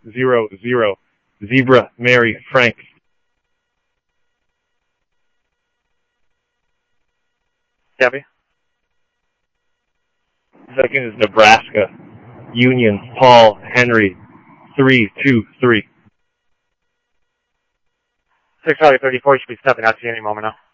600, Zebra, Mary, Frank. Copy. Second is Nebraska, Union, Paul, Henry, 323. 6 Charlie 34, you should be stepping out to you any moment now.